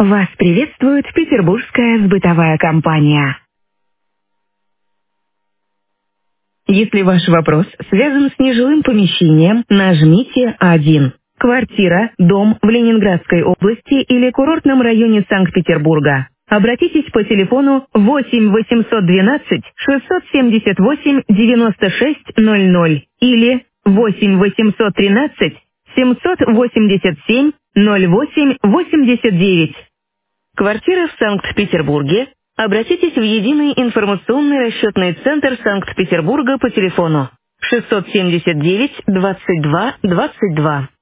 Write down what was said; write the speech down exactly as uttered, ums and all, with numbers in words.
Вас приветствует петербургская сбытовая компания. Если ваш вопрос связан с нежилым помещением, нажмите один. Квартира, дом в Ленинградской области или курортном районе Санкт-Петербурга. Обратитесь по телефону восемь восемьсот двенадцать шестьсот семьдесят восемь девяносто шесть ноль ноль или восемь восемьсот тринадцать семьсот восемьдесят семь ноль восемь восемьдесят девять. Квартира в Санкт-Петербурге. Обратитесь в единый информационный расчетный центр Санкт-Петербурга по телефону шестьсот семьдесят девять двадцать два двадцать два.